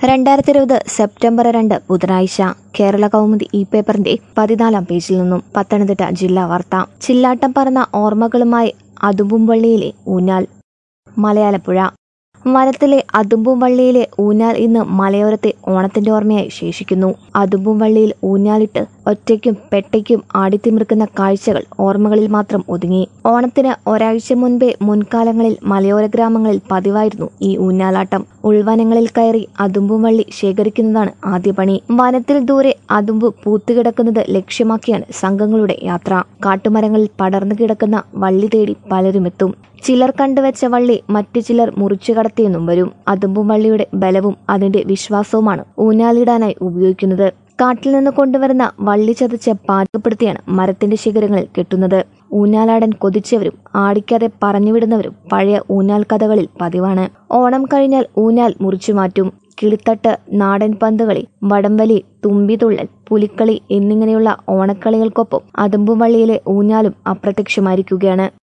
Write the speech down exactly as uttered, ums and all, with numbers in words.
രണ്ടായിരത്തി ഇരുപത് സെപ്റ്റംബർ രണ്ട് ബുധനാഴ്ച കേരള കൗമുദി ഈ പേപ്പറിന്റെ പതിനാലാം പേജിൽ നിന്നും പത്തനംതിട്ട ജില്ലാ വാർത്ത. ചില്ലാട്ടം പറന്ന ഓർമ്മകളുമായി അതുമ്പുംവള്ളിയിലെ ഊഞ്ഞാൽ. മലയാലപ്പുഴ. വനത്തിലെ അതുമ്പുംവള്ളിയിലെ ഊഞ്ഞാൽ ഇന്ന് മലയോരത്തെ ഓണത്തിന്റെ ഓർമ്മയായി ശേഷിക്കുന്നു. അതുമ്പുംവള്ളിയിൽ ഊഞ്ഞാലിട്ട് ഒറ്റയ്ക്കും പെട്ടയ്ക്കും ആടിത്തിമിർക്കുന്ന കാഴ്ചകൾ ഓർമ്മകളിൽ മാത്രം ഒതുങ്ങി. ഓണത്തിന് ഒരാഴ്ച മുൻപേ മുൻകാലങ്ങളിൽ മലയോര ഗ്രാമങ്ങളിൽ പതിവായിരുന്നു ഈ ഊഞ്ഞാലാട്ടം. ഉൾവനങ്ങളിൽ കയറി അതുമ്പുംവള്ളി ശേഖരിക്കുന്നതാണ് ആദ്യ പണി. വനത്തിൽ ദൂരെ അതുമ്പ് പൂത്തുകിടക്കുന്നത് ലക്ഷ്യമാക്കിയാണ് സംഘങ്ങളുടെ യാത്ര. കാട്ടുമരങ്ങളിൽ പടർന്നു കിടക്കുന്ന വള്ളി തേടി പലരുമെത്തും. ചിലർ കണ്ടുവച്ച വള്ളി മറ്റു ചിലർ മുറിച്ചു കടത്തിയെന്നും വരും. അതുമ്പുംവള്ളിയുടെ ബലവും അതിന്റെ വിശ്വാസവുമാണ് ഊഞ്ഞാലിടാനായി ഉപയോഗിക്കുന്നത്. കാട്ടിൽ നിന്ന് കൊണ്ടുവരുന്ന വള്ളി ചതച്ച് പാകപ്പെടുത്തിയാണ് മരത്തിന്റെ ശിഖരങ്ങളിൽ കെട്ടുന്നത്. ഊഞ്ഞാലാടൻ കൊതിച്ചവരും ആടിക്കാതെ പറഞ്ഞുവിടുന്നവരും പഴയ ഊഞ്ഞാൽ കഥകളിൽ പതിവാണ്. ഓണം കഴിഞ്ഞാൽ ഊഞ്ഞാൽ മുറിച്ചു മാറ്റും. കിളിത്തട്ട്, നാടൻ പന്തുകളി, വടംവലി, തുമ്പിതുള്ളൽ, പുലിക്കളി എന്നിങ്ങനെയുള്ള ഓണക്കളികൾക്കൊപ്പം അതുമ്പുംവള്ളിയിലെ ഊഞ്ഞാലും അപ്രത്യക്ഷമായിരിക്കുകയാണ്.